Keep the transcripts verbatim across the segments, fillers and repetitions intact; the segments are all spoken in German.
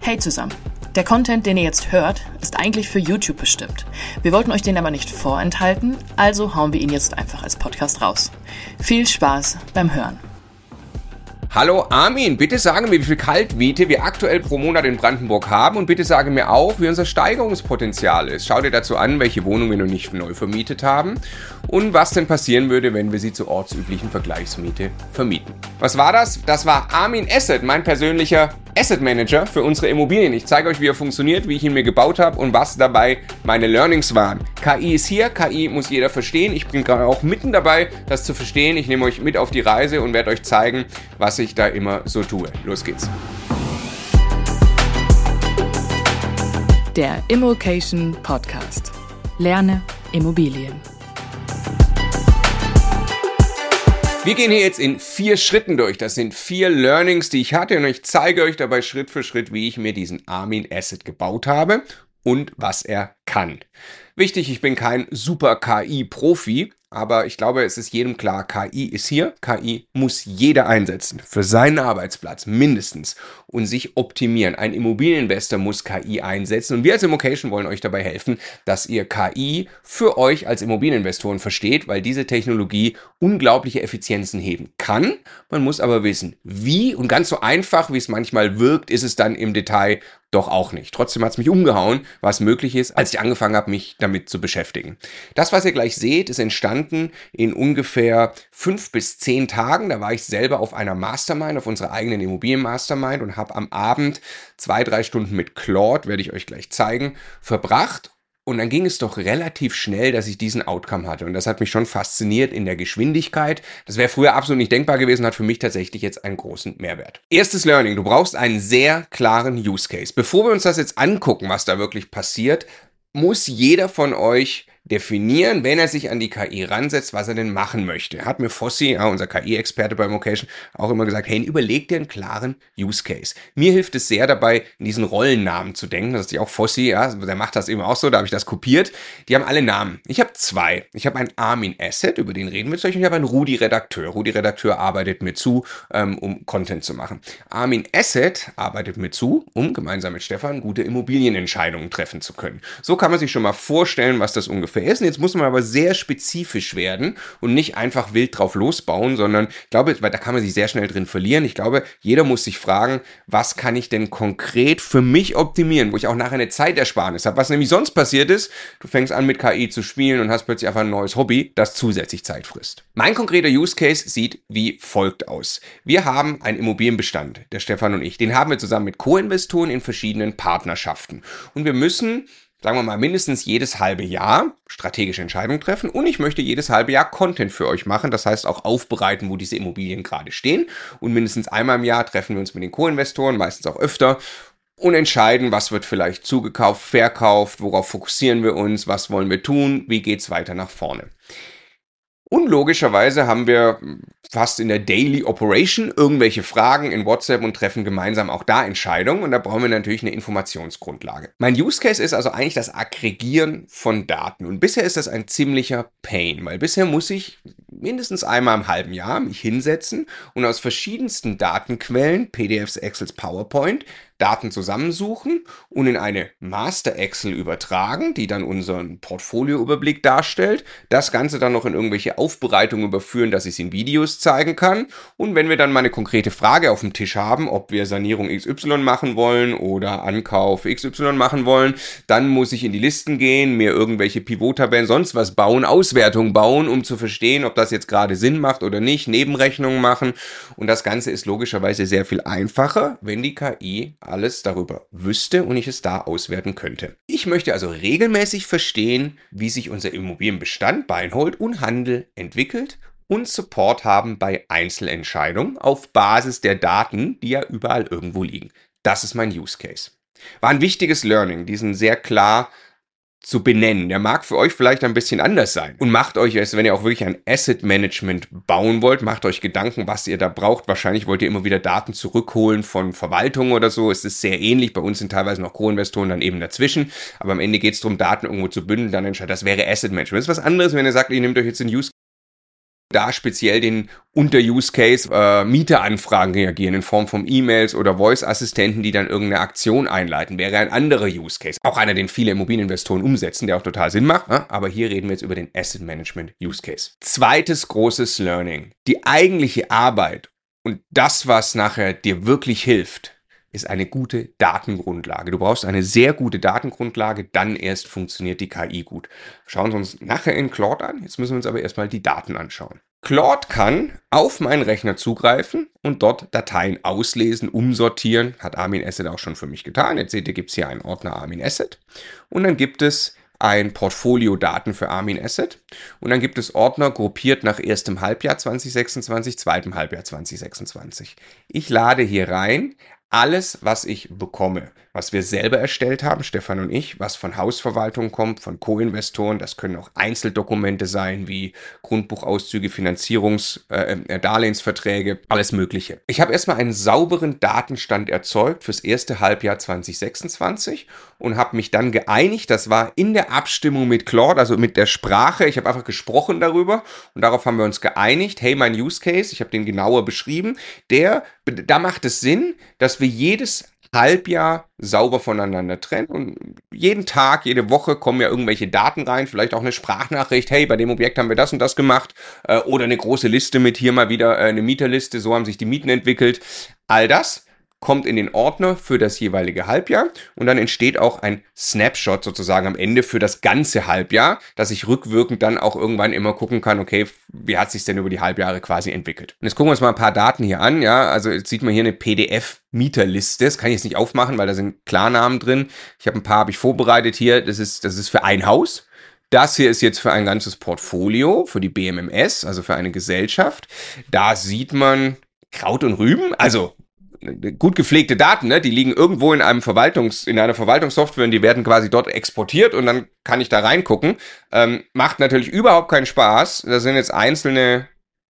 Hey zusammen! Der Content, den ihr jetzt hört, ist eigentlich für YouTube bestimmt. Wir wollten euch den aber nicht vorenthalten, also hauen wir ihn jetzt einfach als Podcast raus. Viel Spaß beim Hören! Hallo Armin, bitte sagen mir, wie viel Kaltmiete wir aktuell pro Monat in Brandenburg haben und bitte sage mir auch, wie unser Steigerungspotenzial ist. Schau dir dazu an, welche Wohnungen wir noch nicht neu vermietet haben und was denn passieren würde, wenn wir sie zur ortsüblichen Vergleichsmiete vermieten. Was war das? Das war Armin Asset, mein persönlicher Asset Manager für unsere Immobilien. Ich zeige euch, wie er funktioniert, wie ich ihn mir gebaut habe und was dabei meine Learnings waren. K I ist hier, K I muss jeder verstehen. Ich bin gerade auch mitten dabei, das zu verstehen. Ich nehme euch mit auf die Reise und werde euch zeigen, was ich da immer so tue. Los geht's. Der Immokation Podcast. Lerne Immobilien. Wir gehen hier jetzt in vier Schritten durch. Das sind vier Learnings, die ich hatte und ich zeige euch dabei Schritt für Schritt, wie ich mir diesen Armin Asset gebaut habe und was er kann. Wichtig, ich bin kein super K I-Profi, aber ich glaube, es ist jedem klar, K I ist hier. K I muss jeder einsetzen, für seinen Arbeitsplatz mindestens und sich optimieren. Ein Immobilieninvestor muss K I einsetzen und wir als Immokation wollen euch dabei helfen, dass ihr K I für euch als Immobilieninvestoren versteht, weil diese Technologie unglaubliche Effizienzen heben kann. Man muss aber wissen, wie, und ganz so einfach, wie es manchmal wirkt, ist es dann im Detail doch auch nicht. Trotzdem hat es mich umgehauen, was möglich ist, als ich angefangen habe, mich damit zu beschäftigen. Das, was ihr gleich seht, ist entstanden in ungefähr fünf bis zehn Tagen. Da war ich selber auf einer Mastermind, auf unserer eigenen Immobilien-Mastermind und habe am Abend zwei, drei Stunden mit Claude, werde ich euch gleich zeigen, verbracht. Und dann ging es doch relativ schnell, dass ich diesen Outcome hatte. Und das hat mich schon fasziniert in der Geschwindigkeit. Das wäre früher absolut nicht denkbar gewesen, hat für mich tatsächlich jetzt einen großen Mehrwert. Erstes Learning, du brauchst einen sehr klaren Use Case. Bevor wir uns das jetzt angucken, was da wirklich passiert, muss jeder von euch definieren, wenn er sich an die K I ransetzt, was er denn machen möchte. Hat mir Fossi, ja, unser K I-Experte bei Immokation, auch immer gesagt, hey, überleg dir einen klaren Use Case. Mir hilft es sehr dabei, in diesen Rollennamen zu denken. Das ist ja auch Fossi, ja, der macht das eben auch so, da habe ich das kopiert. Die haben alle Namen. Ich habe zwei. Ich habe einen Armin Asset, über den reden wir jetzt, und ich habe einen Rudi Redakteur. Rudi Redakteur arbeitet mir zu, ähm, um Content zu machen. Armin Asset arbeitet mir zu, um gemeinsam mit Stefan gute Immobilienentscheidungen treffen zu können. So kann man sich schon mal vorstellen, was das ungefähr ist. Jetzt muss man aber sehr spezifisch werden und nicht einfach wild drauf losbauen, sondern ich glaube, weil da kann man sich sehr schnell drin verlieren. Ich glaube, jeder muss sich fragen, was kann ich denn konkret für mich optimieren, wo ich auch nachher eine Zeitersparnis habe. Was nämlich sonst passiert ist, du fängst an mit K I zu spielen und hast plötzlich einfach ein neues Hobby, das zusätzlich Zeit frisst. Mein konkreter Use Case sieht wie folgt aus. Wir haben einen Immobilienbestand, der Stefan und ich. Den haben wir zusammen mit Co-Investoren in verschiedenen Partnerschaften. Und wir müssen, sagen wir mal, mindestens jedes halbe Jahr strategische Entscheidungen treffen und ich möchte jedes halbe Jahr Content für euch machen, das heißt auch aufbereiten, wo diese Immobilien gerade stehen und mindestens einmal im Jahr treffen wir uns mit den Co-Investoren, meistens auch öfter, und entscheiden, was wird vielleicht zugekauft, verkauft, worauf fokussieren wir uns, was wollen wir tun, wie geht's weiter nach vorne. Und logischerweise haben wir fast in der Daily Operation irgendwelche Fragen in WhatsApp und treffen gemeinsam auch da Entscheidungen. Und da brauchen wir natürlich eine Informationsgrundlage. Mein Use Case ist also eigentlich das Aggregieren von Daten. Und bisher ist das ein ziemlicher Pain, weil bisher muss ich mindestens einmal im halben Jahr mich hinsetzen und aus verschiedensten Datenquellen, P D Fs, Excels, PowerPoint, Daten zusammensuchen und in eine Master Excel übertragen, die dann unseren Portfolioüberblick darstellt. Das Ganze dann noch in irgendwelche Aufbereitungen überführen, dass ich es in Videos zeigen kann. Und wenn wir dann mal eine konkrete Frage auf dem Tisch haben, ob wir Sanierung X Y machen wollen oder Ankauf X Y machen wollen, dann muss ich in die Listen gehen, mir irgendwelche Pivot-Tabellen, sonst was bauen, Auswertungen bauen, um zu verstehen, ob das jetzt gerade Sinn macht oder nicht, Nebenrechnungen machen. Und das Ganze ist logischerweise sehr viel einfacher, wenn die K I alles darüber wüsste und ich es da auswerten könnte. Ich möchte also regelmäßig verstehen, wie sich unser Immobilienbestand, Buy and Hold und Handel entwickelt und Support haben bei Einzelentscheidungen auf Basis der Daten, die ja überall irgendwo liegen. Das ist mein Use Case. War ein wichtiges Learning, diesen sehr klar zu benennen. Der mag für euch vielleicht ein bisschen anders sein. Und macht euch, wenn ihr auch wirklich ein Asset Management bauen wollt, macht euch Gedanken, was ihr da braucht. Wahrscheinlich wollt ihr immer wieder Daten zurückholen von Verwaltungen oder so. Es ist sehr ähnlich. Bei uns sind teilweise noch Co-Investoren dann eben dazwischen. Aber am Ende geht es darum, Daten irgendwo zu bündeln. Dann entscheidet, das wäre Asset Management. Das ist was anderes, wenn ihr sagt, ihr nehmt euch jetzt den Use da speziell den Unter-Use-Case äh, Mieteranfragen reagieren in Form von E-Mails oder Voice-Assistenten, die dann irgendeine Aktion einleiten. Wäre ein anderer Use-Case. Auch einer, den viele Immobilieninvestoren umsetzen, der auch total Sinn macht. Ne? Aber hier reden wir jetzt über den Asset Management Use Case. Zweites großes Learning. Die eigentliche Arbeit und das, was nachher dir wirklich hilft, ist eine gute Datengrundlage. Du brauchst eine sehr gute Datengrundlage, dann erst funktioniert die K I gut. Schauen wir uns nachher in Claude an. Jetzt müssen wir uns aber erstmal die Daten anschauen. Claude kann auf meinen Rechner zugreifen und dort Dateien auslesen, umsortieren. Hat Armin Asset auch schon für mich getan. Jetzt seht ihr, gibt es hier einen Ordner Armin Asset. Und dann gibt es ein Portfolio Daten für Armin Asset. Und dann gibt es Ordner gruppiert nach erstem Halbjahr zwanzig sechsundzwanzig, zweitem Halbjahr zwanzig sechsundzwanzig. Ich lade hier rein alles, was ich bekomme, was wir selber erstellt haben, Stefan und ich, was von Hausverwaltung kommt, von Co-Investoren, das können auch Einzeldokumente sein, wie Grundbuchauszüge, Finanzierungs-, äh, Darlehensverträge, alles Mögliche. Ich habe erstmal einen sauberen Datenstand erzeugt fürs erste Halbjahr zwanzig sechsundzwanzig und habe mich dann geeinigt, das war in der Abstimmung mit Claude, also mit der Sprache, ich habe einfach gesprochen darüber und darauf haben wir uns geeinigt, hey, mein Use Case, ich habe den genauer beschrieben, der, da macht es Sinn, dass wir jedes Halbjahr sauber voneinander trennen und jeden Tag, jede Woche kommen ja irgendwelche Daten rein, vielleicht auch eine Sprachnachricht, hey, bei dem Objekt haben wir das und das gemacht äh, oder eine große Liste mit hier mal wieder äh, eine Mieterliste, so haben sich die Mieten entwickelt. All das kommt in den Ordner für das jeweilige Halbjahr und dann entsteht auch ein Snapshot sozusagen am Ende für das ganze Halbjahr, dass ich rückwirkend dann auch irgendwann immer gucken kann, okay, wie hat sich denn über die Halbjahre quasi entwickelt. Und jetzt gucken wir uns mal ein paar Daten hier an, ja, also jetzt sieht man hier eine P D F-Mieterliste, das kann ich jetzt nicht aufmachen, weil da sind Klarnamen drin. Ich habe ein paar, habe ich vorbereitet hier, das ist, das ist für ein Haus. Das hier ist jetzt für ein ganzes Portfolio, für die B M M S, also für eine Gesellschaft. Da sieht man Kraut und Rüben, also gut gepflegte Daten, ne? Die liegen irgendwo in einem Verwaltungs, in einer Verwaltungssoftware und die werden quasi dort exportiert und dann kann ich da reingucken. Ähm, macht natürlich überhaupt keinen Spaß. Das sind jetzt einzelne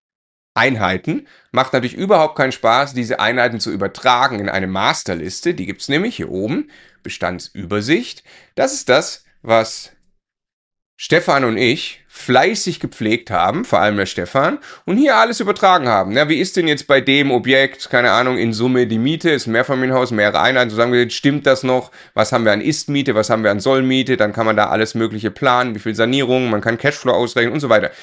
Einheiten. Macht natürlich überhaupt keinen Spaß, diese Einheiten zu übertragen in eine Masterliste. Die gibt's nämlich hier oben. Bestandsübersicht. Das ist das, was Stefan und ich fleißig gepflegt haben, vor allem der Stefan, und hier alles übertragen haben. Ja, wie ist denn jetzt bei dem Objekt, keine Ahnung, in Summe die Miete, ist ein Mehrfamilienhaus, mehrere Einheiten, zusammengesetzt, stimmt das noch? Was haben wir an Ist-Miete, was haben wir an Soll-Miete? Dann kann man da alles Mögliche planen, wie viel Sanierung, man kann Cashflow ausrechnen und so weiter.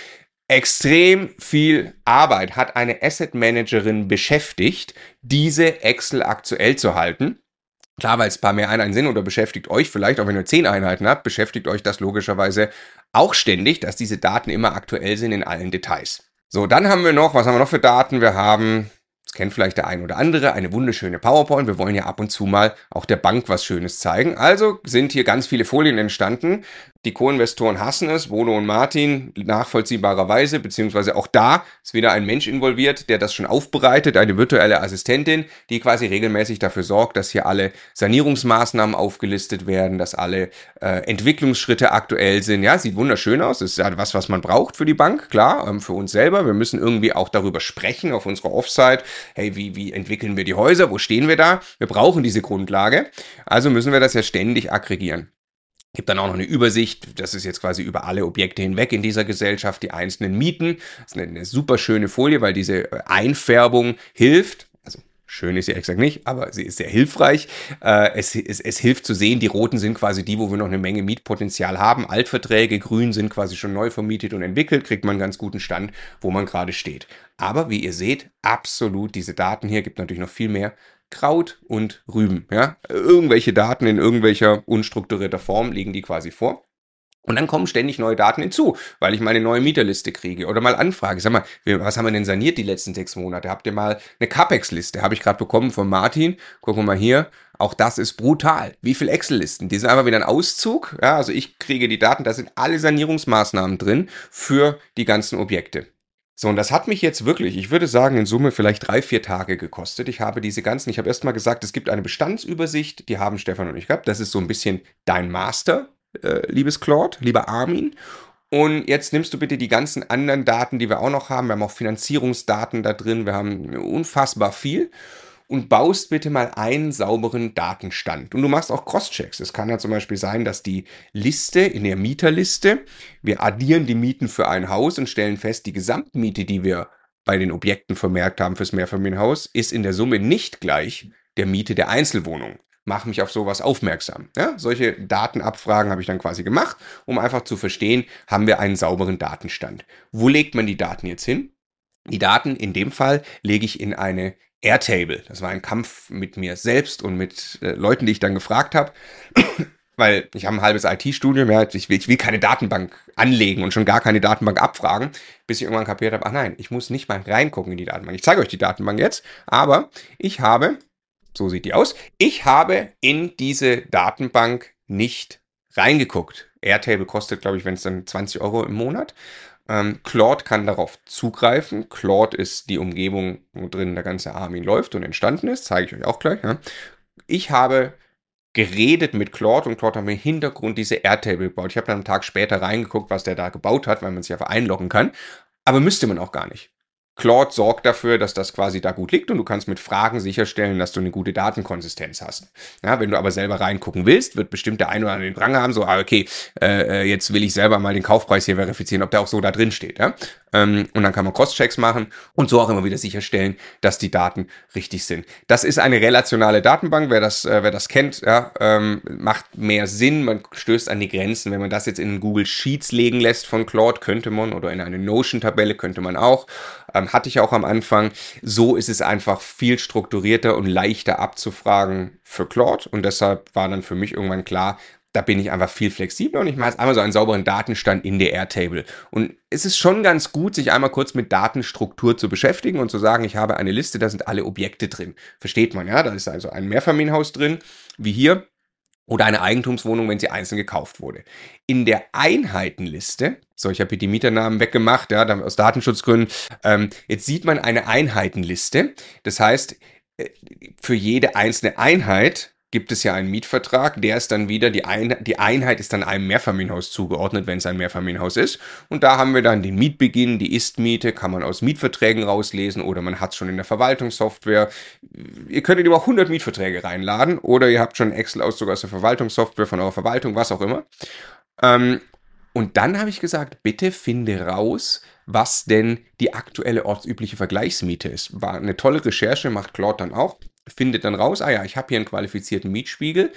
Extrem viel Arbeit hat eine Asset Managerin beschäftigt, diese Excel aktuell zu halten. Klar, weil es ein paar mehr Einheiten sind oder beschäftigt euch vielleicht, auch wenn ihr zehn Einheiten habt, beschäftigt euch das logischerweise auch ständig, dass diese Daten immer aktuell sind in allen Details. So, dann haben wir noch, was haben wir noch für Daten? Wir haben, das kennt vielleicht der ein oder andere, eine wunderschöne PowerPoint. Wir wollen ja ab und zu mal auch der Bank was Schönes zeigen. Also sind hier ganz viele Folien entstanden. Die Co-Investoren hassen es, Bodo und Martin, nachvollziehbarerweise, beziehungsweise auch da ist wieder ein Mensch involviert, der das schon aufbereitet, eine virtuelle Assistentin, die quasi regelmäßig dafür sorgt, dass hier alle Sanierungsmaßnahmen aufgelistet werden, dass alle äh, Entwicklungsschritte aktuell sind. Ja, sieht wunderschön aus, das ist ja was, was man braucht für die Bank, klar, ähm, für uns selber. Wir müssen irgendwie auch darüber sprechen auf unserer Offsite. Hey, wie, wie entwickeln wir die Häuser? Wo stehen wir da? Wir brauchen diese Grundlage, also müssen wir das ja ständig aggregieren. Gibt dann auch noch eine Übersicht, das ist jetzt quasi über alle Objekte hinweg in dieser Gesellschaft, die einzelnen Mieten. Das ist eine, eine super schöne Folie, weil diese Einfärbung hilft. Also schön ist sie exakt nicht, aber sie ist sehr hilfreich. Äh, es, es, es hilft zu sehen, die roten sind quasi die, wo wir noch eine Menge Mietpotenzial haben. Altverträge, grün sind quasi schon neu vermietet und entwickelt, kriegt man einen ganz guten Stand, wo man gerade steht. Aber wie ihr seht, absolut diese Daten hier, gibt natürlich noch viel mehr. Kraut und Rüben, ja, irgendwelche Daten in irgendwelcher unstrukturierter Form liegen die quasi vor. Und dann kommen ständig neue Daten hinzu, weil ich mal eine neue Mieterliste kriege oder mal anfrage. Sag mal, was haben wir denn saniert die letzten sechs Monate? Habt ihr mal eine CapEx-Liste? Habe ich gerade bekommen von Martin. Gucken wir mal hier. Auch das ist brutal. Wie viele Excel-Listen? Die sind einfach wieder ein Auszug. Ja, also ich kriege die Daten, da sind alle Sanierungsmaßnahmen drin für die ganzen Objekte. So, und das hat mich jetzt wirklich, ich würde sagen, in Summe vielleicht drei, vier Tage gekostet. Ich habe diese ganzen, ich habe erstmal gesagt, es gibt eine Bestandsübersicht, die haben Stefan und ich gehabt. Das ist so ein bisschen dein Master, äh, liebes Claude, lieber Armin. Und jetzt nimmst du bitte die ganzen anderen Daten, die wir auch noch haben. Wir haben auch Finanzierungsdaten da drin, wir haben unfassbar viel. und baust bitte mal einen sauberen Datenstand. Und du machst auch Crosschecks. Es kann ja zum Beispiel sein, dass die Liste in der Mieterliste, wir addieren die Mieten für ein Haus und stellen fest, die Gesamtmiete, die wir bei den Objekten vermerkt haben fürs Mehrfamilienhaus, ist in der Summe nicht gleich der Miete der Einzelwohnung. Mach mich auf sowas aufmerksam. Ja, solche Datenabfragen habe ich dann quasi gemacht, um einfach zu verstehen, haben wir einen sauberen Datenstand. Wo legt man die Daten jetzt hin? Die Daten in dem Fall lege ich in eine Airtable. Das war ein Kampf mit mir selbst und mit äh, Leuten, die ich dann gefragt habe, weil ich habe ein halbes I T-Studium, ja, ich will, ich will keine Datenbank anlegen und schon gar keine Datenbank abfragen, bis ich irgendwann kapiert habe, ach nein, ich muss nicht mal reingucken in die Datenbank. Ich zeige euch die Datenbank jetzt, aber ich habe, so sieht die aus, ich habe in diese Datenbank nicht reingeguckt. Airtable kostet, glaube ich, wenn es dann zwanzig Euro im Monat. Ähm, Claude kann darauf zugreifen. Claude ist die Umgebung, wo drin der ganze Armin läuft und entstanden ist. Zeige ich euch auch gleich. Ja. Ich habe geredet mit Claude und Claude hat mir im Hintergrund diese Airtable gebaut. Ich habe dann einen Tag später reingeguckt, was der da gebaut hat, weil man sich einfach einloggen kann. Aber müsste man auch gar nicht. Claude sorgt dafür, dass das quasi da gut liegt und du kannst mit Fragen sicherstellen, dass du eine gute Datenkonsistenz hast. Ja, wenn du aber selber reingucken willst, wird bestimmt der ein oder andere den Drang haben, so, ah, okay, äh, jetzt will ich selber mal den Kaufpreis hier verifizieren, ob der auch so da drin steht. Ja? Ähm, und dann kann man Cross-Checks machen und so auch immer wieder sicherstellen, dass die Daten richtig sind. Das ist eine relationale Datenbank, wer das, äh, wer das kennt, ja, ähm, macht mehr Sinn, man stößt an die Grenzen. Wenn man das jetzt in Google Sheets legen lässt von Claude, könnte man, oder in eine Notion-Tabelle könnte man auch, ähm, hatte ich auch am Anfang. So ist es einfach viel strukturierter und leichter abzufragen für Claude und deshalb war dann für mich irgendwann klar, da bin ich einfach viel flexibler und ich mache jetzt einmal so einen sauberen Datenstand in der Airtable. Und es ist schon ganz gut, sich einmal kurz mit Datenstruktur zu beschäftigen und zu sagen, ich habe eine Liste, da sind alle Objekte drin. Versteht man, ja? Da ist also ein Mehrfamilienhaus drin, wie hier, oder eine Eigentumswohnung, wenn sie einzeln gekauft wurde. In der Einheitenliste, so, ich habe hier die Mieternamen weggemacht, ja, aus Datenschutzgründen, ähm, jetzt sieht man eine Einheitenliste. Das heißt, für jede einzelne Einheit gibt es ja einen Mietvertrag, der ist dann wieder, die, Ein- die Einheit ist dann einem Mehrfamilienhaus zugeordnet, wenn es ein Mehrfamilienhaus ist. Und da haben wir dann den Mietbeginn, die Ist-Miete, kann man aus Mietverträgen rauslesen oder man hat es schon in der Verwaltungssoftware. Ihr könnt über hundert Mietverträge reinladen oder ihr habt schon einen Excel-Auszug aus der Verwaltungssoftware von eurer Verwaltung, was auch immer. Ähm, und dann habe ich gesagt, bitte finde raus, was denn die aktuelle ortsübliche Vergleichsmiete ist. War eine tolle Recherche, macht Claude dann auch. Findet dann raus, ah ja, ich habe hier einen qualifizierten Mietspiegel,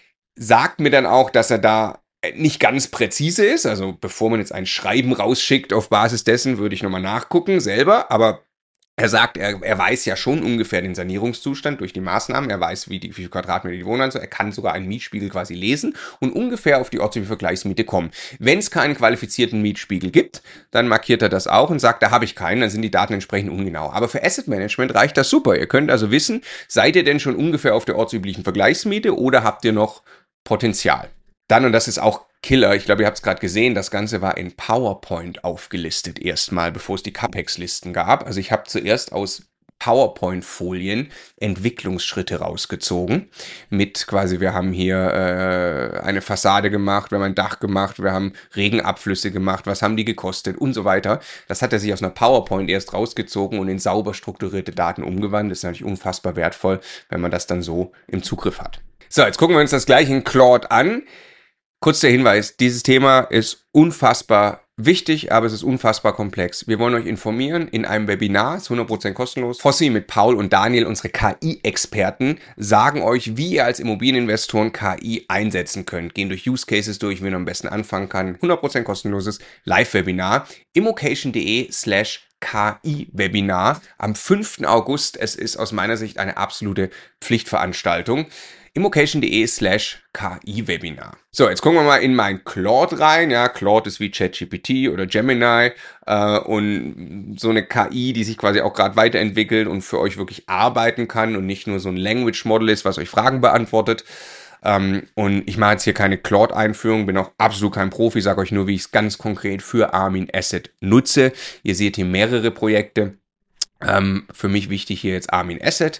sagt mir dann auch, dass er da nicht ganz präzise ist, also bevor man jetzt ein Schreiben rausschickt auf Basis dessen, würde ich nochmal nachgucken selber, aber er sagt, er, er weiß ja schon ungefähr den Sanierungszustand durch die Maßnahmen, er weiß, wie, die, wie viel Quadratmeter die Wohnung sind, er kann sogar einen Mietspiegel quasi lesen und ungefähr auf die ortsübliche Vergleichsmiete kommen. Wenn es keinen qualifizierten Mietspiegel gibt, dann markiert er das auch und sagt, da habe ich keinen, dann sind die Daten entsprechend ungenau. Aber für Asset Management reicht das super. Ihr könnt also wissen, seid ihr denn schon ungefähr auf der ortsüblichen Vergleichsmiete oder habt ihr noch Potenzial? Dann, und das ist auch Killer, ich glaube, ihr habt es gerade gesehen, das Ganze war in PowerPoint aufgelistet erstmal, bevor es die Capex-Listen gab. Also ich habe zuerst aus PowerPoint-Folien Entwicklungsschritte rausgezogen. Mit quasi, wir haben hier äh, eine Fassade gemacht, wir haben ein Dach gemacht, wir haben Regenabflüsse gemacht, was haben die gekostet und so weiter. Das hat er sich aus einer PowerPoint erst rausgezogen und in sauber strukturierte Daten umgewandelt. Das ist natürlich unfassbar wertvoll, wenn man das dann so im Zugriff hat. So, jetzt gucken wir uns das gleich in Claude an. Kurz der Hinweis, dieses Thema ist unfassbar wichtig, aber es ist unfassbar komplex. Wir wollen euch informieren in einem Webinar, ist hundert Prozent kostenlos. Fossi mit Paul und Daniel, unsere K I-Experten, sagen euch, wie ihr als Immobilieninvestoren K I einsetzen könnt. Gehen durch Use Cases durch, wie man am besten anfangen kann. hundert Prozent kostenloses Live-Webinar. immocation.de slash K I-Webinar am fünften August. Es ist aus meiner Sicht eine absolute Pflichtveranstaltung. immocation.de slash KI-Webinar. So, jetzt gucken wir mal in mein Claude rein. Ja, Claude ist wie ChatGPT oder Gemini äh, und so eine K I, die sich quasi auch gerade weiterentwickelt und für euch wirklich arbeiten kann und nicht nur so ein Language Model ist, was euch Fragen beantwortet. Ähm, und ich mache jetzt hier keine Claude-Einführung, bin auch absolut kein Profi, sage euch nur, wie ich es ganz konkret für Armin Asset nutze. Ihr seht hier mehrere Projekte. Ähm, für mich wichtig hier jetzt Armin Asset.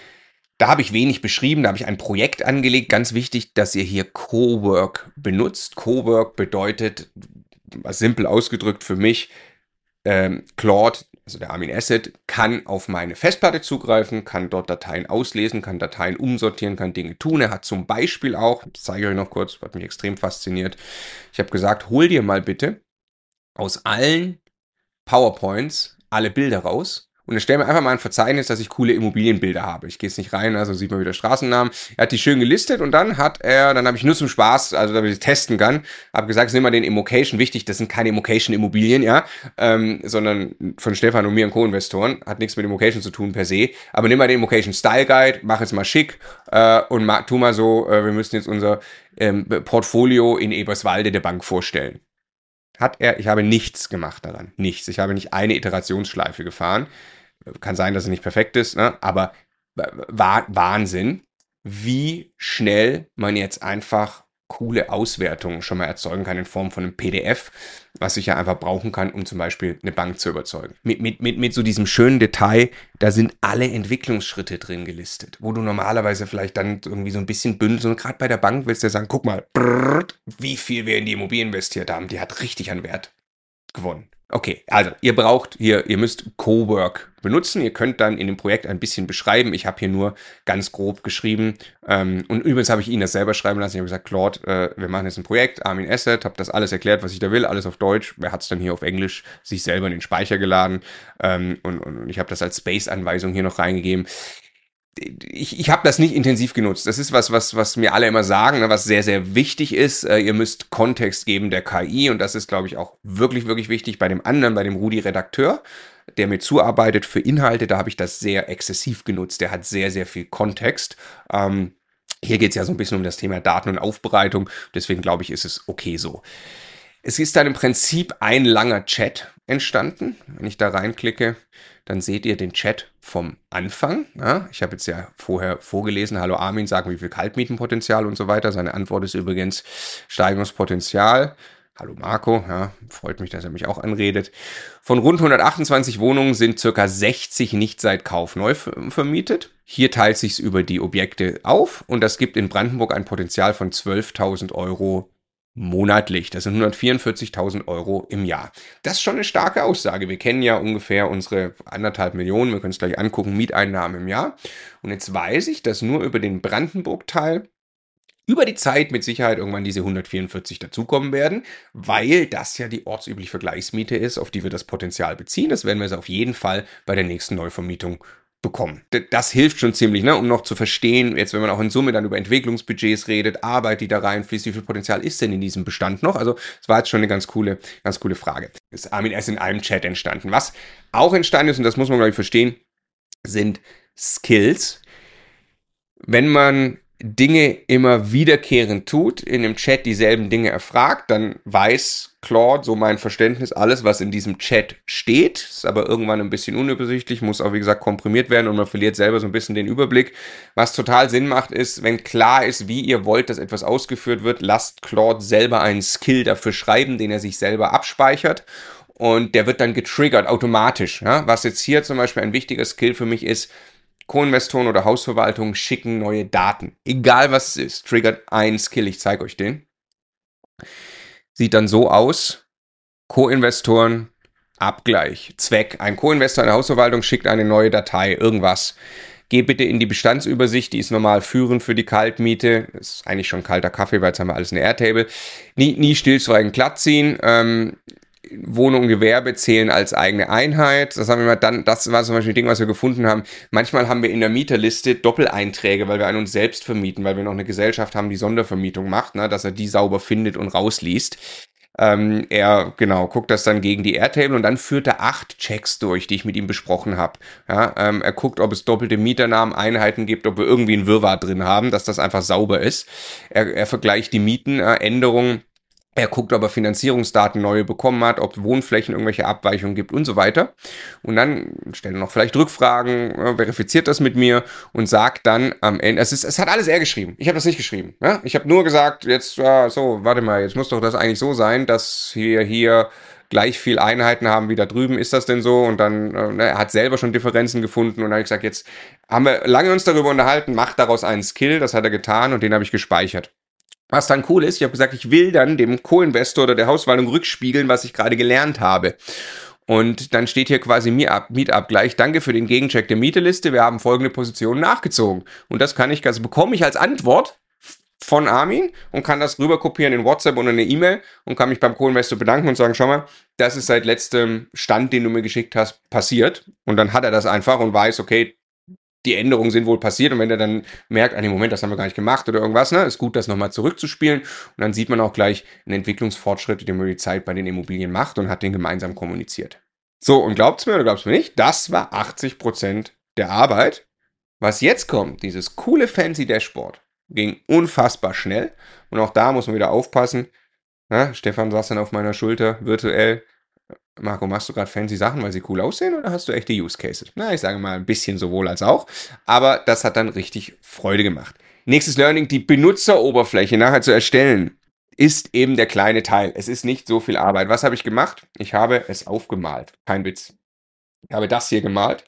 Da habe ich wenig beschrieben, da habe ich ein Projekt angelegt. Ganz wichtig, dass ihr hier Cowork benutzt. Cowork bedeutet, simpel ausgedrückt für mich, ähm, Claude also der Amin Asset, kann auf meine Festplatte zugreifen, kann dort Dateien auslesen, kann Dateien umsortieren, kann Dinge tun. Er hat zum Beispiel auch, das zeige ich euch noch kurz, hat mich extrem fasziniert, ich habe gesagt, hol dir mal bitte aus allen PowerPoints alle Bilder raus und dann stellen wir einfach mal ein Verzeichnis, dass ich coole Immobilienbilder habe. Ich gehe jetzt nicht rein, also sieht man wieder Straßennamen. Er hat die schön gelistet und dann hat er, dann habe ich nur zum Spaß, also damit ich testen kann, habe gesagt, nimm mal den Immocation, wichtig, das sind keine Immocation-Immobilien, ja, ähm, sondern von Stefan und mir und Co-Investoren, hat nichts mit Immocation zu tun per se, aber nimm mal den Immocation Style Guide, mach es mal schick äh, und ma, tu mal so, äh, wir müssen jetzt unser ähm, Portfolio in Eberswalde der Bank vorstellen. Hat er, ich habe nichts gemacht daran, nichts. Ich habe nicht eine Iterationsschleife gefahren. Kann sein, dass es nicht perfekt ist, ne? Aber war Wahnsinn, wie schnell man jetzt einfach coole Auswertungen schon mal erzeugen kann in Form von einem P D F, was ich ja einfach brauchen kann, um zum Beispiel eine Bank zu überzeugen. Mit, mit, mit, mit so diesem schönen Detail, da sind alle Entwicklungsschritte drin gelistet, wo du normalerweise vielleicht dann irgendwie so ein bisschen bündelst und gerade bei der Bank willst du ja sagen, guck mal, brrr, wie viel wir in die Immobilie investiert haben, die hat richtig an Wert gewonnen. Okay, also ihr braucht hier, ihr müsst Cowork benutzen. Ihr könnt dann in dem Projekt ein bisschen beschreiben. Ich habe hier nur ganz grob geschrieben. Ähm, und übrigens habe ich ihn das selber schreiben lassen. Ich habe gesagt, Claude, äh, wir machen jetzt ein Projekt, Amin Asset, habe das alles erklärt, was ich da will, alles auf Deutsch. Wer hat es dann hier auf Englisch sich selber in den Speicher geladen? Ähm, und, und ich habe das als Space-Anweisung hier noch reingegeben. Ich, ich habe das nicht intensiv genutzt. Das ist was, was, was mir alle immer sagen, ne, was sehr, sehr wichtig ist. Äh, ihr müsst Kontext geben der K I und das ist, glaube ich, auch wirklich, wirklich wichtig. Bei dem anderen, bei dem Rudi Redakteur, der mir zuarbeitet für Inhalte, da habe ich das sehr exzessiv genutzt. Der hat sehr, sehr viel Kontext. Ähm, hier geht es ja so ein bisschen um das Thema Daten und Aufbereitung. Deswegen, glaube ich, ist es okay so. Es ist dann im Prinzip ein langer Chat entstanden. Wenn ich da reinklicke, dann seht ihr den Chat vom Anfang. Ja, ich habe jetzt ja vorher vorgelesen, hallo Armin, sagen wie viel Kaltmietenpotenzial und so weiter. Seine Antwort ist übrigens Steigerungspotenzial. Hallo Marco, ja, freut mich, dass er mich auch anredet. Von rund hundertachtundzwanzig Wohnungen sind circa sechzig nicht seit Kauf neu vermietet. Hier teilt sich's über die Objekte auf und das gibt in Brandenburg ein Potenzial von zwölftausend Euro monatlich. Das sind hundertvierundvierzigtausend Euro im Jahr. Das ist schon eine starke Aussage. Wir kennen ja ungefähr unsere anderthalb Millionen, wir können es gleich angucken, Mieteinnahmen im Jahr. Und jetzt weiß ich, dass nur über den Brandenburg-Teil über die Zeit mit Sicherheit irgendwann diese hundertvierundvierzig dazukommen werden, weil das ja die ortsübliche Vergleichsmiete ist, auf die wir das Potenzial beziehen. Das werden wir jetzt auf jeden Fall bei der nächsten Neuvermietung bekommen. Das hilft schon ziemlich, ne, um noch zu verstehen, jetzt wenn man auch in Summe dann über Entwicklungsbudgets redet, Arbeit, die da reinfließt, wie viel Potenzial ist denn in diesem Bestand noch? Also es war jetzt schon eine ganz coole, ganz coole Frage. Das ist Armin erst in einem Chat entstanden. Was auch entstanden ist, und das muss man glaube ich verstehen, sind Skills. Wenn man Dinge immer wiederkehrend tut, in dem Chat dieselben Dinge erfragt, dann weiß Claude, so mein Verständnis, alles, was in diesem Chat steht, ist aber irgendwann ein bisschen unübersichtlich, muss auch, wie gesagt, komprimiert werden und man verliert selber so ein bisschen den Überblick. Was total Sinn macht, ist, wenn klar ist, wie ihr wollt, dass etwas ausgeführt wird, lasst Claude selber einen Skill dafür schreiben, den er sich selber abspeichert. Und der wird dann getriggert automatisch. Ja? Was jetzt hier zum Beispiel ein wichtiger Skill für mich ist, Co-Investoren oder Hausverwaltungen schicken neue Daten. Egal was es ist, triggert ein Skill, ich zeige euch den. Sieht dann so aus, Co-Investoren, Abgleich, Zweck. Ein Co-Investor in der Hausverwaltung schickt eine neue Datei, irgendwas. Geh bitte in die Bestandsübersicht, die ist normal führend für die Kaltmiete. Das ist eigentlich schon kalter Kaffee, weil jetzt haben wir alles in der Airtable. Nie, nie stillschweigend glatt ziehen. Ähm, Wohnung und Gewerbe zählen als eigene Einheit. Das haben wir mal dann, das war zum Beispiel ein Ding, was wir gefunden haben. Manchmal haben wir in der Mieterliste Doppeleinträge, weil wir an uns selbst vermieten, weil wir noch eine Gesellschaft haben, die Sondervermietung macht, ne, dass er die sauber findet und rausliest. Ähm, er, genau, guckt das dann gegen die Airtable und dann führt er acht Checks durch, die ich mit ihm besprochen habe. Ja, ähm, er guckt, ob es doppelte Mieternamen, Einheiten gibt, ob wir irgendwie ein Wirrwarr drin haben, dass das einfach sauber ist. Er, er vergleicht die Mieten, äh, Änderungen. Er guckt, ob er Finanzierungsdaten neue bekommen hat, ob Wohnflächen irgendwelche Abweichungen gibt und so weiter. Und dann stellt er noch vielleicht Rückfragen, äh, verifiziert das mit mir und sagt dann am Ende, es ist, es hat alles er geschrieben. Ich habe das nicht geschrieben. Ja? Ich habe nur gesagt, jetzt, äh, so, warte mal, jetzt muss doch das eigentlich so sein, dass wir hier gleich viel Einheiten haben wie da drüben. Ist das denn so? Und dann, äh, er hat selber schon Differenzen gefunden und dann habe ich gesagt, jetzt haben wir lange uns darüber unterhalten, macht daraus einen Skill, das hat er getan und den habe ich gespeichert. Was dann cool ist, ich habe gesagt, ich will dann dem Co-Investor oder der Hausverwaltung rückspiegeln, was ich gerade gelernt habe. Und dann steht hier quasi Mietabgleich. Danke für den Gegencheck der Mieteliste. Wir haben folgende Positionen nachgezogen. Und das kann ich, also bekomme ich als Antwort von Armin und kann das rüber kopieren in WhatsApp oder eine E-Mail und kann mich beim Co-Investor bedanken und sagen, schau mal, das ist seit letztem Stand, den du mir geschickt hast, passiert. Und dann hat er das einfach und weiß, okay, die Änderungen sind wohl passiert. Und wenn er dann merkt, an dem Moment, das haben wir gar nicht gemacht oder irgendwas, ne, ist gut, das nochmal zurückzuspielen. Und dann sieht man auch gleich einen Entwicklungsfortschritt, den man die Zeit bei den Immobilien macht und hat den gemeinsam kommuniziert. So, und glaubt's mir oder glaubt's mir nicht, das war achtzig Prozent der Arbeit. Was jetzt kommt, dieses coole fancy Dashboard, ging unfassbar schnell. Und auch da muss man wieder aufpassen. Na, Stefan saß dann auf meiner Schulter virtuell. Marco, machst du gerade fancy Sachen, weil sie cool aussehen, oder hast du echte Use Cases? Na, ich sage mal ein bisschen sowohl als auch. Aber das hat dann richtig Freude gemacht. Nächstes Learning, die Benutzeroberfläche nachher zu erstellen, ist eben der kleine Teil. Es ist nicht so viel Arbeit. Was habe ich gemacht? Ich habe es aufgemalt. Kein Witz. Ich habe das hier gemalt.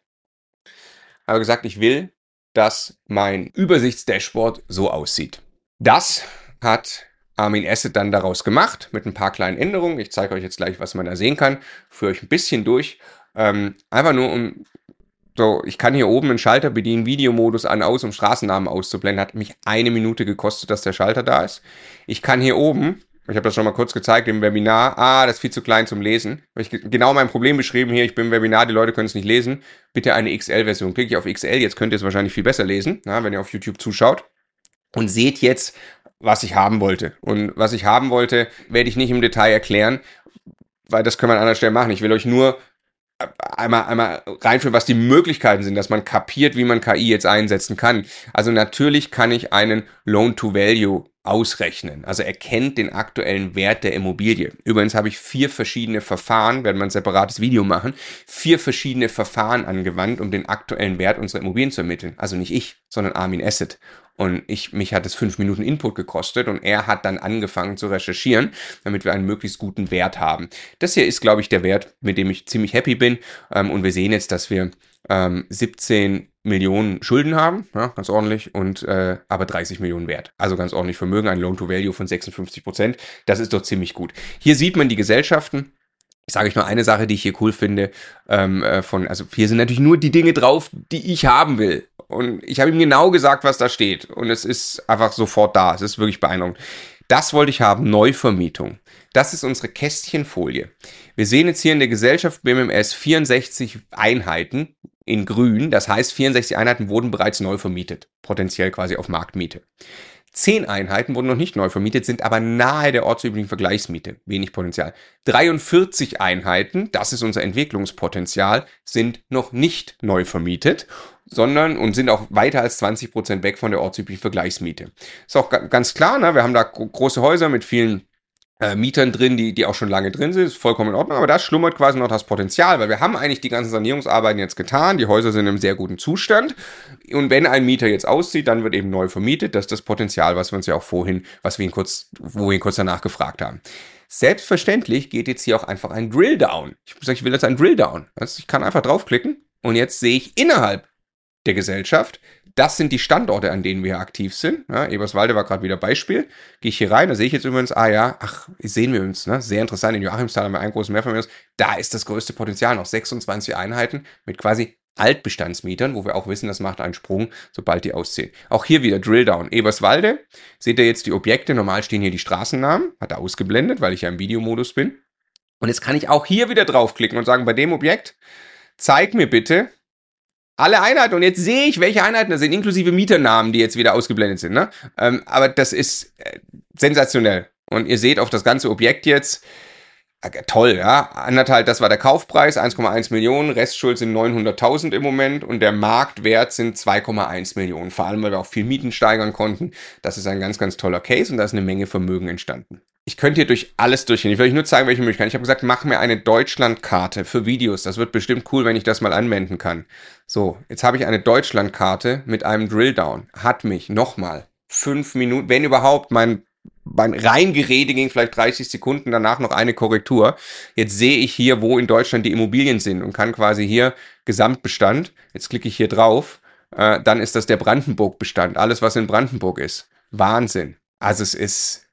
Habe gesagt, ich will, dass mein Übersichtsdashboard so aussieht. Das hat Armin Asset dann daraus gemacht, mit ein paar kleinen Änderungen. Ich zeige euch jetzt gleich, was man da sehen kann. Führe euch ein bisschen durch. Ähm, einfach nur um, so, ich kann hier oben einen Schalter bedienen, Videomodus an, aus, um Straßennamen auszublenden. Hat mich eine Minute gekostet, dass der Schalter da ist. Ich kann hier oben, ich habe das schon mal kurz gezeigt im Webinar, ah, das ist viel zu klein zum Lesen. Habe ich genau mein Problem beschrieben hier, ich bin im Webinar, die Leute können es nicht lesen. Bitte eine X L-Version. Klicke ich auf X L, jetzt könnt ihr es wahrscheinlich viel besser lesen, na, wenn ihr auf YouTube zuschaut. Und seht jetzt, was ich haben wollte. Und was ich haben wollte, werde ich nicht im Detail erklären, weil das können wir an anderer Stelle machen. Ich will euch nur einmal, einmal reinführen, was die Möglichkeiten sind, dass man kapiert, wie man K I jetzt einsetzen kann. Also natürlich kann ich einen Loan-to-Value ausrechnen. Also erkennt den aktuellen Wert der Immobilie. Übrigens habe ich vier verschiedene Verfahren, werden wir ein separates Video machen, vier verschiedene Verfahren angewandt, um den aktuellen Wert unserer Immobilien zu ermitteln. Also nicht ich, sondern Armin Asset. Und ich, mich hat es fünf Minuten Input gekostet und er hat dann angefangen zu recherchieren, damit wir einen möglichst guten Wert haben. Das hier ist, glaube ich, der Wert, mit dem ich ziemlich happy bin. Und wir sehen jetzt, dass wir ähm, siebzehn Millionen Schulden haben, ja, ganz ordentlich, und äh, aber dreißig Millionen Wert. Also ganz ordentlich Vermögen, ein Loan-to-Value von sechsundfünfzig Prozent. Das ist doch ziemlich gut. Hier sieht man die Gesellschaften. Ich sage euch nur eine Sache, die ich hier cool finde. Ähm, äh, von, also hier sind natürlich nur die Dinge drauf, die ich haben will. Und ich habe ihm genau gesagt, was da steht. Und es ist einfach sofort da. Es ist wirklich beeindruckend. Das wollte ich haben, Neuvermietung. Das ist unsere Kästchenfolie. Wir sehen jetzt hier in der Gesellschaft B M M S vierundsechzig Einheiten in grün. Das heißt, vierundsechzig Einheiten wurden bereits neu vermietet. Potenziell quasi auf Marktmiete. Zehn Einheiten wurden noch nicht neu vermietet, sind aber nahe der ortsüblichen Vergleichsmiete. Wenig Potenzial. dreiundvierzig Einheiten, das ist unser Entwicklungspotenzial, sind noch nicht neu vermietet, sondern und sind auch weiter als zwanzig Prozent weg von der ortsüblichen Vergleichsmiete. Ist auch ganz klar, ne? Wir haben da große Häuser mit vielen äh, Mietern drin, die, die auch schon lange drin sind, ist vollkommen in Ordnung, aber da schlummert quasi noch das Potenzial, weil wir haben eigentlich die ganzen Sanierungsarbeiten jetzt getan, die Häuser sind im sehr guten Zustand und wenn ein Mieter jetzt auszieht, dann wird eben neu vermietet, das ist das Potenzial, was wir uns ja auch vorhin, was wir ihn kurz, wo wir ihn kurz danach gefragt haben. Selbstverständlich geht jetzt hier auch einfach ein Drill-Down. Ich muss sagen, ich will jetzt ein Drill-Down. Also ich kann einfach draufklicken und jetzt sehe ich innerhalb der Gesellschaft, das sind die Standorte, an denen wir aktiv sind. Ja, Eberswalde war gerade wieder Beispiel. Gehe ich hier rein, da sehe ich jetzt übrigens, ah ja, ach, sehen wir uns, ne? Sehr interessant, in Joachimsthal haben wir ein großes Mehrfamilienhaus. Da ist das größte Potenzial, noch sechsundzwanzig Einheiten mit quasi Altbestandsmietern, wo wir auch wissen, das macht einen Sprung, sobald die ausziehen. Auch hier wieder Drilldown. Eberswalde, seht ihr jetzt die Objekte, normal stehen hier die Straßennamen, hat er ausgeblendet, weil ich ja im Videomodus bin. Und jetzt kann ich auch hier wieder draufklicken und sagen, bei dem Objekt, zeig mir bitte alle Einheiten, und jetzt sehe ich, welche Einheiten das sind, inklusive Mieternamen, die jetzt wieder ausgeblendet sind. Ne? Ähm, aber das ist äh, sensationell. Und ihr seht auf das ganze Objekt jetzt, äh, toll, ja, anderthalb, das war der Kaufpreis, eins Komma eins Millionen, Restschuld sind neunhunderttausend im Moment und der Marktwert sind zwei Komma eins Millionen. Vor allem, weil wir auch viel Mieten steigern konnten. Das ist ein ganz, ganz toller Case und da ist eine Menge Vermögen entstanden. Ich könnte hier durch alles durchgehen. Ich will euch nur zeigen, welche Möglichkeiten. Ich habe gesagt, mach mir eine Deutschlandkarte für Videos. Das wird bestimmt cool, wenn ich das mal anwenden kann. So, jetzt habe ich eine Deutschlandkarte mit einem Drilldown. Hat mich nochmal fünf Minuten, wenn überhaupt, mein, mein Reingerede ging vielleicht dreißig Sekunden, danach noch eine Korrektur. Jetzt sehe ich hier, wo in Deutschland die Immobilien sind und kann quasi hier Gesamtbestand. Jetzt klicke ich hier drauf. Äh, dann ist das der Brandenburg-Bestand. Alles, was in Brandenburg ist. Wahnsinn. Also es ist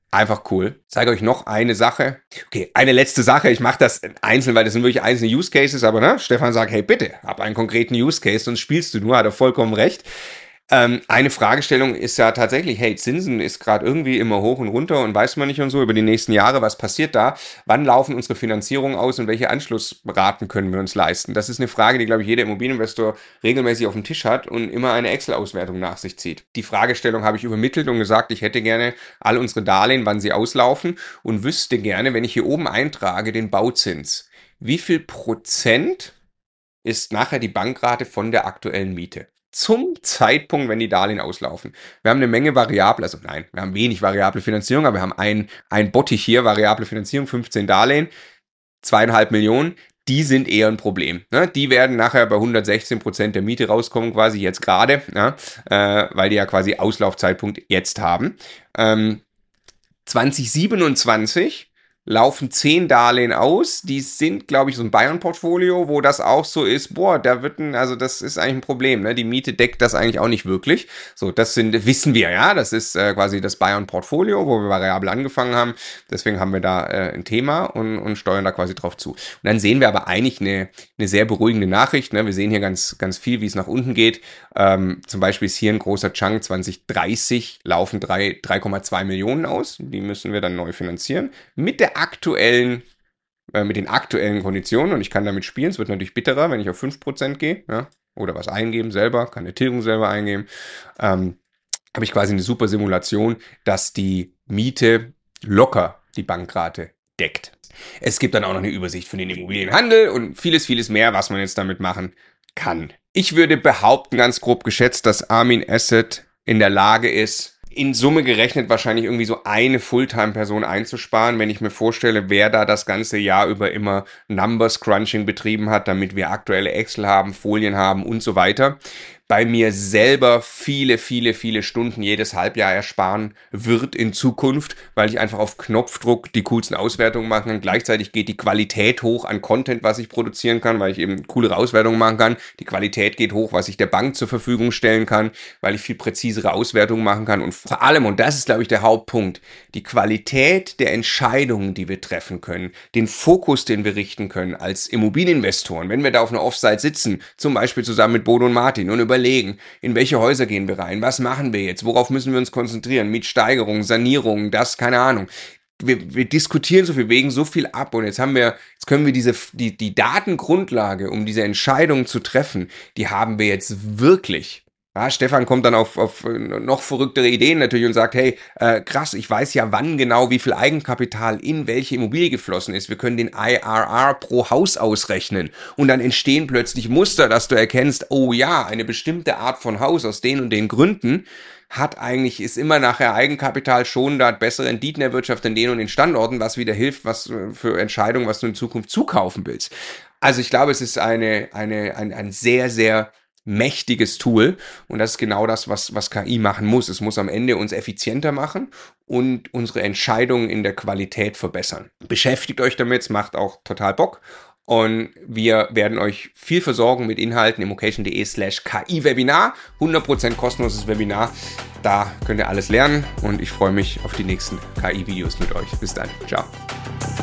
Einfach cool. Ich zeige euch noch eine Sache. Okay, eine letzte Sache. Ich mache das einzeln, weil das sind wirklich einzelne Use Cases. Aber ne, Stefan sagt, hey bitte, hab einen konkreten Use Case, sonst spielst du nur. Hat er vollkommen recht. Ähm, eine Fragestellung ist ja tatsächlich, hey, Zinsen ist gerade irgendwie immer hoch und runter und weiß man nicht und so über die nächsten Jahre, was passiert da? Wann laufen unsere Finanzierungen aus und welche Anschlussraten können wir uns leisten? Das ist eine Frage, die, glaube ich, jeder Immobilieninvestor regelmäßig auf dem Tisch hat und immer eine Excel-Auswertung nach sich zieht. Die Fragestellung habe ich übermittelt und gesagt, ich hätte gerne all unsere Darlehen, wann sie auslaufen und wüsste gerne, wenn ich hier oben eintrage, den Bauzins, wie viel Prozent ist nachher die Bankrate von der aktuellen Miete? Zum Zeitpunkt, wenn die Darlehen auslaufen. Wir haben eine Menge variable, also nein, wir haben wenig variable Finanzierung, aber wir haben ein, ein Bottich hier, variable Finanzierung, fünfzehn Darlehen, zweieinhalb Millionen, die sind eher ein Problem. Ne? Die werden nachher bei hundertsechzehn Prozent der Miete rauskommen, quasi jetzt gerade, ja? äh, weil die ja quasi Auslaufzeitpunkt jetzt haben. Ähm, zwanzig siebenundzwanzig laufen zehn Darlehen aus, die sind, glaube ich, so ein Bayern-Portfolio, wo das auch so ist, boah, da wird ein, also das ist eigentlich ein Problem, ne? Die Miete deckt das eigentlich auch nicht wirklich. So, das sind, wissen wir, ja, das ist äh, quasi das Bayern-Portfolio, wo wir variabel angefangen haben, deswegen haben wir da äh, ein Thema und, und steuern da quasi drauf zu. Und dann sehen wir aber eigentlich eine, eine sehr beruhigende Nachricht, ne? Wir sehen hier ganz, ganz viel, wie es nach unten geht. Ähm, zum Beispiel ist hier ein großer Chunk, zwanzig dreißig laufen drei Komma zwei Millionen aus, die müssen wir dann neu finanzieren. Mit der aktuellen, äh, mit den aktuellen Konditionen und ich kann damit spielen. Es wird natürlich bitterer, wenn ich auf fünf Prozent gehe, ja, oder was eingeben selber, kann eine Tilgung selber eingeben. Ähm, habe ich quasi eine super Simulation, dass die Miete locker die Bankrate deckt. Es gibt dann auch noch eine Übersicht von den Immobilienhandel und vieles, vieles mehr, was man jetzt damit machen kann. Ich würde behaupten, ganz grob geschätzt, dass Amin Asset in der Lage ist, in Summe gerechnet wahrscheinlich irgendwie so eine Fulltime-Person einzusparen, wenn ich mir vorstelle, wer da das ganze Jahr über immer Numbers-Crunching betrieben hat, damit wir aktuelle Excel haben, Folien haben und so weiter. Bei mir selber viele, viele, viele Stunden jedes Halbjahr ersparen wird in Zukunft, weil ich einfach auf Knopfdruck die coolsten Auswertungen machen kann. Gleichzeitig geht die Qualität hoch an Content, was ich produzieren kann, weil ich eben coolere Auswertungen machen kann. Die Qualität geht hoch, was ich der Bank zur Verfügung stellen kann, weil ich viel präzisere Auswertungen machen kann. Und vor allem, und das ist, glaube ich, der Hauptpunkt, die Qualität der Entscheidungen, die wir treffen können, den Fokus, den wir richten können als Immobilieninvestoren, wenn wir da auf einer Offsite sitzen, zum Beispiel zusammen mit Bodo und Martin und über überlegen, in welche Häuser gehen wir rein, was machen wir jetzt, worauf müssen wir uns konzentrieren, Mietsteigerung, Sanierung, das, keine Ahnung. Wir, wir diskutieren so viel, wägen so viel ab und jetzt haben wir, jetzt können wir diese, die, die Datengrundlage, um diese Entscheidungen zu treffen, die haben wir jetzt wirklich. Ja, Stefan kommt dann auf, auf noch verrücktere Ideen natürlich und sagt, hey, äh, krass, ich weiß ja wann genau, wie viel Eigenkapital in welche Immobilie geflossen ist. Wir können den I R R pro Haus ausrechnen und dann entstehen plötzlich Muster, dass du erkennst, oh ja, eine bestimmte Art von Haus aus den und den Gründen hat eigentlich, ist immer nachher Eigenkapital schon da, hat bessere Renditen erwirtschaftet in den und den Standorten, was wieder hilft, was für Entscheidungen, was du in Zukunft zukaufen willst. Also ich glaube, es ist eine, eine, ein, ein sehr, sehr mächtiges Tool und das ist genau das, was, was K I machen muss. Es muss am Ende uns effizienter machen und unsere Entscheidungen in der Qualität verbessern. Beschäftigt euch damit, es macht auch total Bock und wir werden euch viel versorgen mit Inhalten im immocation.de slash KI-Webinar. hundert Prozent kostenloses Webinar, da könnt ihr alles lernen und ich freue mich auf die nächsten K I-Videos mit euch. Bis dann, ciao.